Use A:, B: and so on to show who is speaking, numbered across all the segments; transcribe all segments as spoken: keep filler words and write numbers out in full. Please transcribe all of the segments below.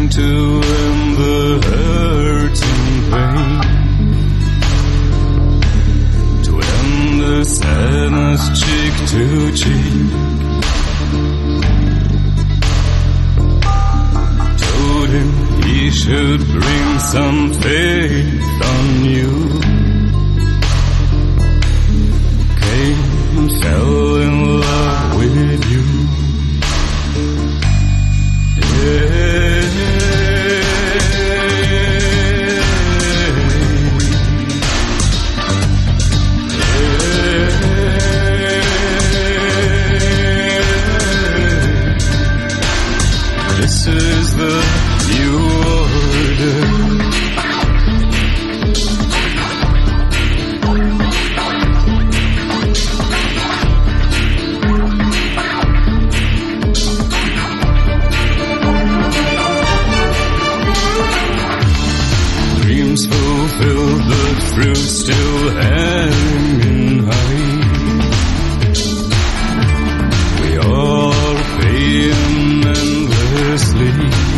A: to end the hurt and pain, to end the sadness cheek to cheek. Told him he should bring some faith on you. Came and fell in love with you. This is the new order. Dreams fulfilled, but fruit still hanging high. We are paying endlessly.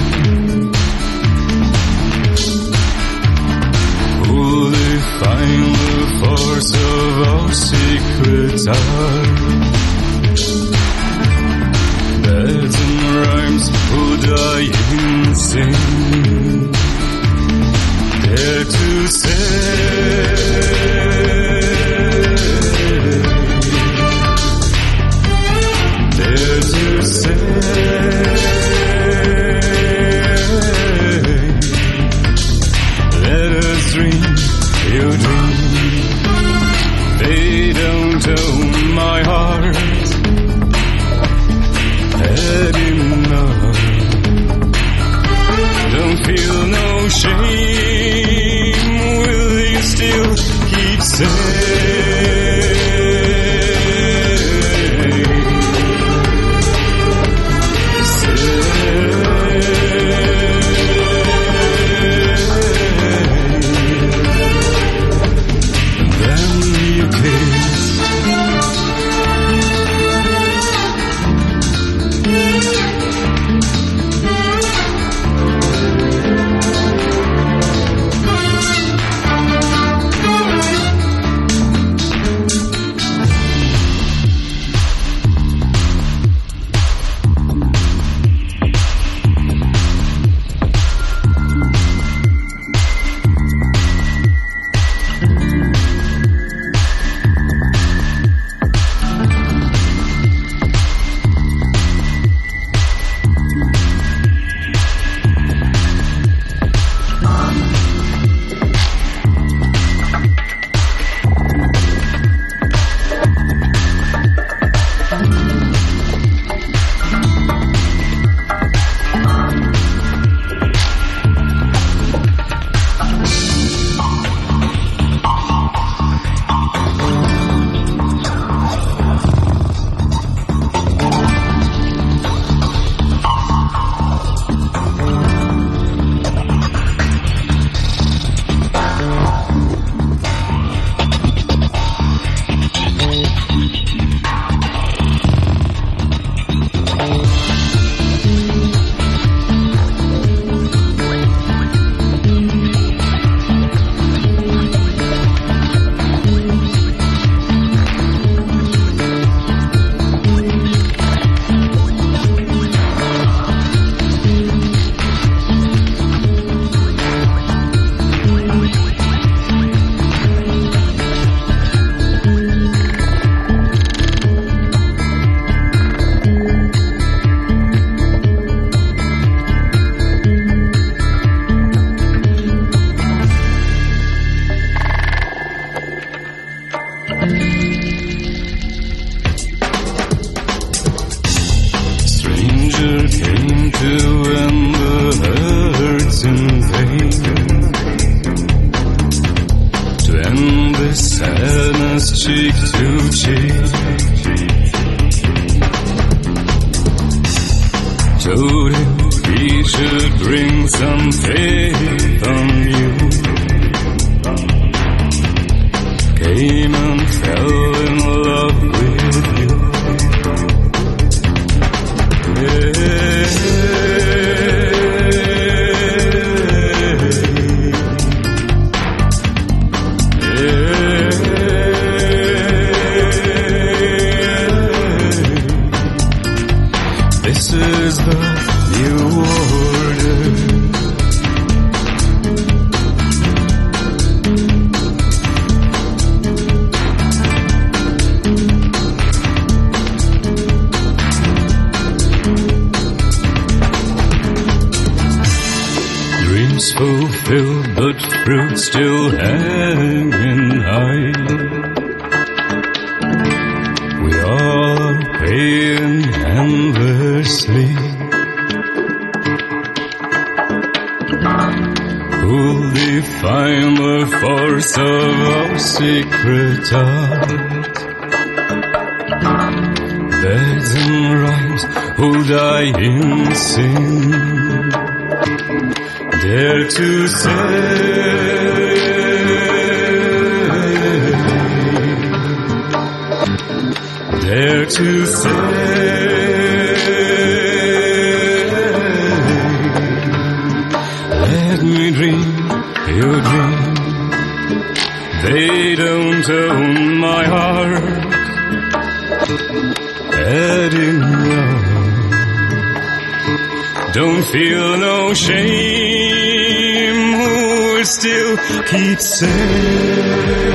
A: Will they find the force of our secrets are? Beds and rhymes will die insane. Dare to say, dare to say, let us dream your dream. They don't own my heart, had enough. Don't feel no shame, will you still keep saying? Cheek to cheek, told him he should bring some faith on you. Came and fell in love with you. Yeah. is the new order. Dreams fulfilled, but fruit still hanging high. We are paying endlessly. Who'll define the force of our secret art? Dead and right, who'll die in sin? Dare to say, dare to say, let me dream your dream. They don't own my heart, adding love. Don't feel no shame, who will still keep saying